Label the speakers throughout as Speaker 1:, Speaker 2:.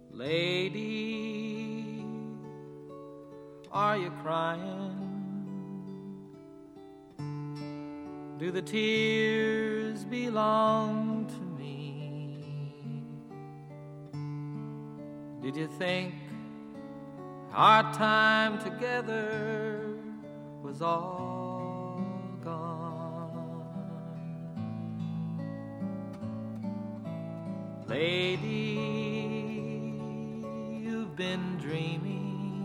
Speaker 1: Lady, are you crying? Do the tears belong to me? Did you think our time together was all gone? Lady, you've been dreaming.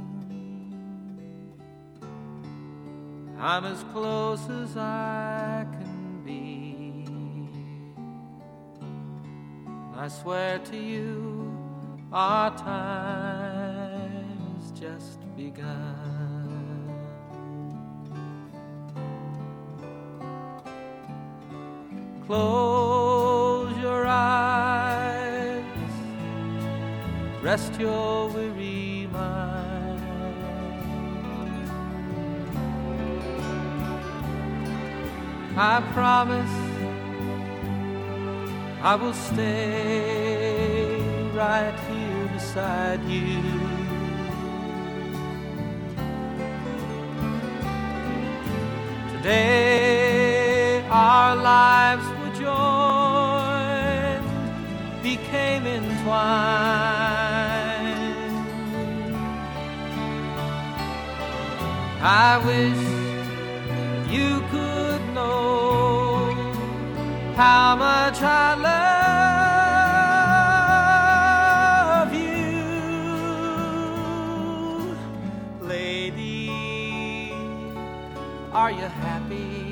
Speaker 1: I'm as close as I can be. I swear to you, our time has just begun. Close your eyes, rest your weary mind. I promise I will stay right here beside you. Today our lives were joined, became entwined. I wish that you could know how much I love you. Lady, are you happy?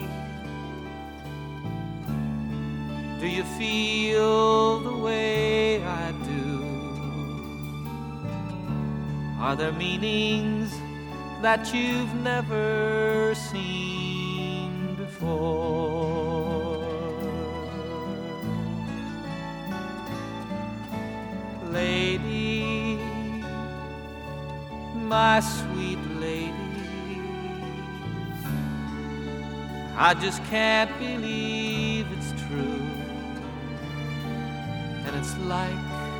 Speaker 1: Do you feel the way I do? Are there meanings that you've never seen before? Lady, my sweet lady, I just can't believe it's true. And it's like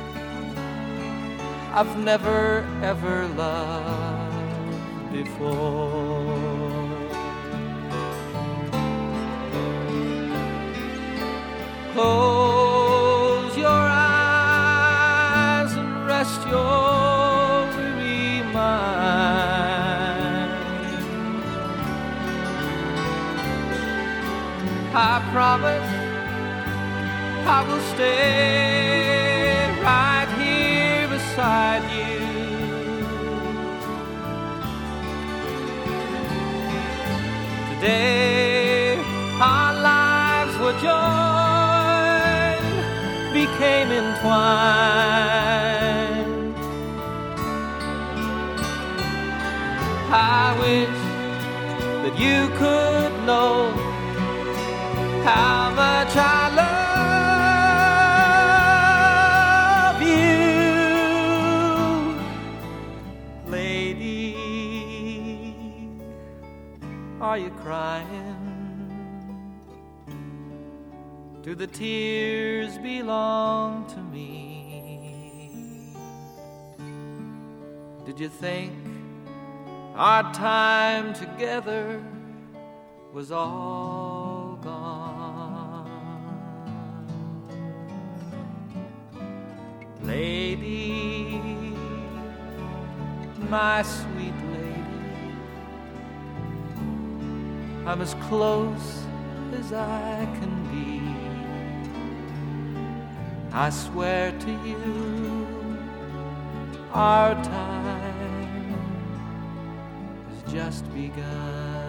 Speaker 1: I've never ever loved before. Close your eyes and rest your weary mind. I promise I will stay right here beside you. Today our lives were joined, became entwined. I wish that you could know how much I love you. Lady, are you crying? Do the tears belong to me? Did you think our time together was all gone? Lady, my sweet lady, I'm as close as I can be. I swear to you, our time has just begun.